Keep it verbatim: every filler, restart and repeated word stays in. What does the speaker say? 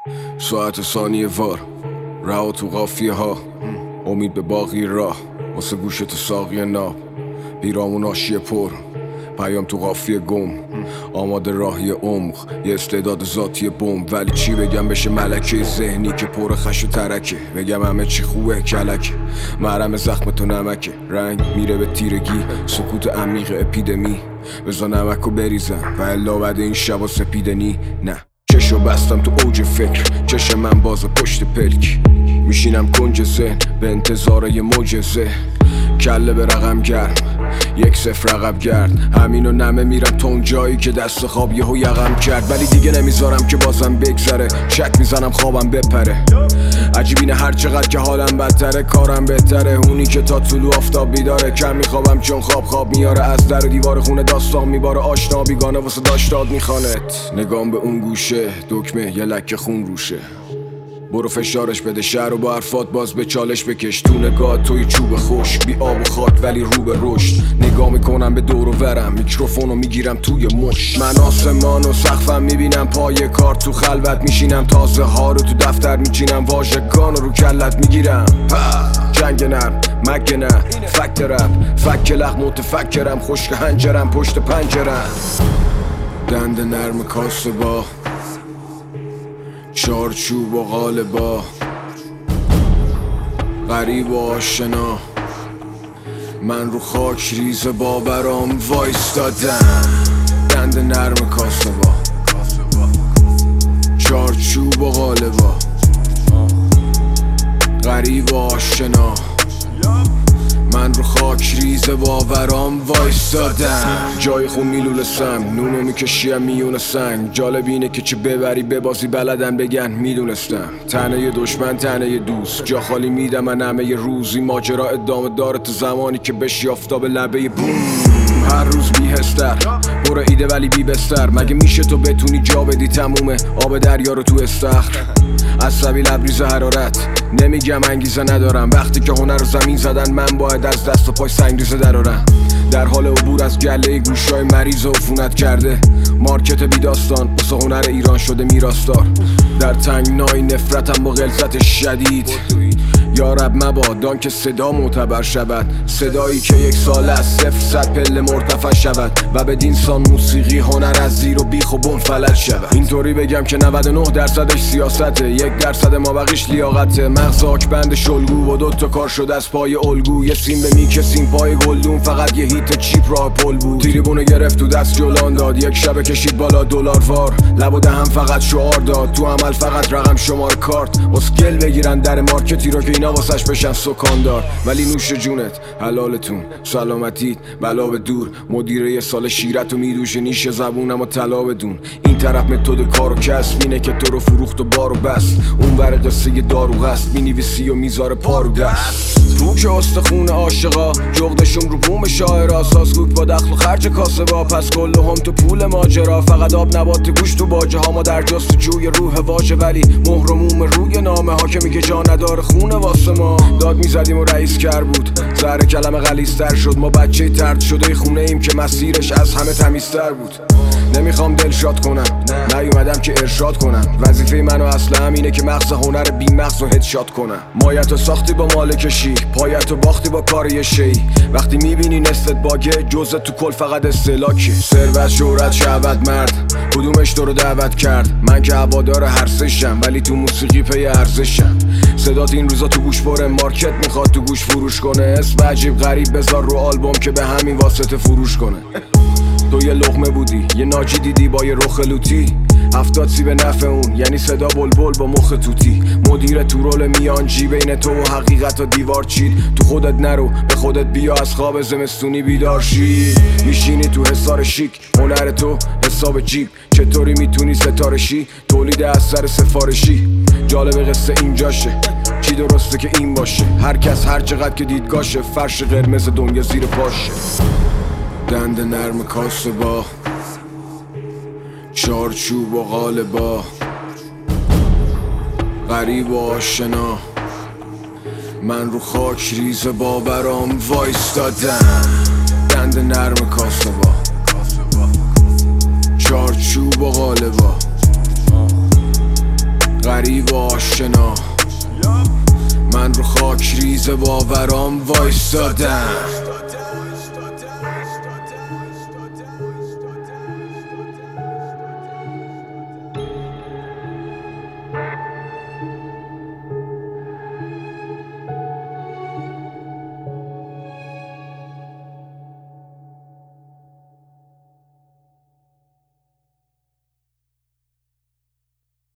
ساعت ثانیه وار رها تو قافیه ها، امید به باقی راه واسه گوش تو ساقی ناب، پیرامون آشیه پر پیام تو قافیه گم، آماده راهی عمق یه استعداد ذاتی بمب. ولی چی بگم بشه ملکه ذهنی که پر خش و ترکه، بگم همه چی خوبه کلکه، محرم زخم تو نمکه، رنگ میره به تیرگی، سکوت عمیق اپیدمی، بزا نمکو بریزم و الا بعد این شبا سپیدنی. نه چشو بستم تو اوج فکر، چش من باز پشت پلک، میشینم کنج ذهن به انتظار یه معجزه، کله به رقم گرم یک صفر رقب گرد، همینو نمه میرم تا اون جایی که دست خواب یهو یقم کرد. ولی دیگه نمیذارم که بازم بگذره، شک میزنم خوابم بپره، عجیب اینه هر چقدر که حالم بدتره کارم بهتره، اونی که تا طلوع آفتاب بیداره، کم میخوابم چون خواب خواب میاره، از در و دیوار خونه داستان میباره، آشنا بیگانه واسه داشتاد میخوانت، نگام به اون گوشه دکمه یه لکه خون روشه، برو فشارش بده شهر و با حرفات باز به چالش بکش، تو نگاه توی چوب خوش بی آب و خاک ولی رو به رشد، نگاه میکنم به دور و ورم میکروفونو میگیرم توی مش، من آسمان و سقفم میبینم پای کار، تو خلوت میشینم تازه ها رو تو دفتر میچینم، واژگانو رو کلت میگیرم، جنگ نرم مگه نه فکت رپ فک لغ متفکرم، خشک هنجرم پشت پنجرم، دند نرم کاسه با چارچوب و قالبا، غریب و آشنا، من رو خاک ریز باورام وایستادم، دند نرم کاسه با چارچوب و قالبا، غریب و آشنا، من رو خاک ریز باورام وایستادم، جای خون میلولسم نونو میکشیم میون سنگ، جالب اینه که چه ببری ببازی بلدن بگن میدونستم، تنه دشمن تنه دوست، جا خالی میدم من همه روزی، ماجرا ادامه داره تو زمانی که بشی آفتاب لبه بوم، هر روز بیهستر برو ایده ولی بی بستر، مگه میشه تو بتونی جا بدی تمومه آب دریا رو تو استخر، عصبی لبریز حرارت نمیگم انگیزه ندارم، وقتی که هنر رو زمین زدن من باید از دست و پای سنگریزه درارم، در حال عبور از گله گوشای مریض و عفونت کرده، مارکت بی داستان واسه هنر ایران شده میراستار، در تنگنای نفرتم با غلظت شدید، یا رب مبادان که صدا معتبر شود، صدایی که یک سال از صفر صد پله مرتفع شود و به دینسان موسیقی هنر از زیر و بیخ و بن فلج شود، اینطوری بگم که نود و نه درصدش سیاسته، یک درصد مابقیش لیاقته، مغز آکبند شلگو و دوتا کار شده از پای الگو، یه سیم به میکه سیم پای گلدون، فقط یه هیت چیپ راه پل بود، تریبونو گرفت تو دست جولان داد، یک شبه کشید بالا دلار وار، لب و دهم فقط شعار داد، تو عمل فقط رقم شمار کارت، اسکل بگیرن در مارکتی رو که اینا واسش بشن سکاندار، ولی نوش جونت حلالتون سلامتیت بلا به دور، مدیره یه سال شیرتو میدوشه نیش زبونم و طلا بدون، این طرف متد کار و کسب اینه که تو رو فروخت و بارو بست، اون ور قصه دارو غست مینویسی و میذاره پارو دست، تو که استخون عاشقا جغدشون رو بوم شاعرا، سازگوک با دخل و خرج کاسبا، پس کل هم تو پول ماجرا، فقط آب نبات گوش تو باجه ها، ما در جستجوی روح واژه ولی مهر و موم روی نامه ها که میگه جا نداره خونه واسه ما، داد میزدیم و رئیس کر بود زهر کلمه غلیظ‌تر شد، ما بچه ترد شده خونه ایم که مسیرش از همه تمیزتر بود، نمیخوام دلشاد کنم نیومدم که ارشاد کنم، وظیفه منو اصلا همینه که مغز هنر بی مغز و هدشات کنم، مایتو ساختی با مالکشی پایتو باختی با کار یه شی، وقتی میبینی نستت باگه جزء تو کل فقط استهلاکی، ثروت شهرت شهوت مرد کدومش تو رو دعوت کرد، من که هوادار هر سشم ولی تو موسیقی پی ارزشم، صدات این روزا تو گوش بره مارکت میخواد تو گوش فروش کنه، اسم عجیب غریب بذار رو آلبوم که به همین واسطه فروش کنه، تو یه لقمه بودی یه ناجی دیدی با یه رخ لوتی، هفتاد سی به نفع اون یعنی صدا بلبل با مخ توتی، مدیر تو رول میانجی بین تو و حقیقت و دیوار چید، تو خودت نرو به خودت بیا از خواب زمستونی بیدار شی، میشینی تو حصار شیک هنر تو حساب جیب، چطوری میتونی ستاره شی تولید اثر سفارشی، جالب قصه اینجاشه چی درسته که این باشه، هر کس هر چقدر که دیدگاشه، فرش قرمز دنیا زیر پاشه، دند نرم کاسه با چارچوب و قالبا، غریب و آشنا، من رو خاک ریز باورام وایستادم، دند نرم کاسه با چارچوب و قالبا، غریب و آشنا، من رو خاک ریز باورام وایستادم.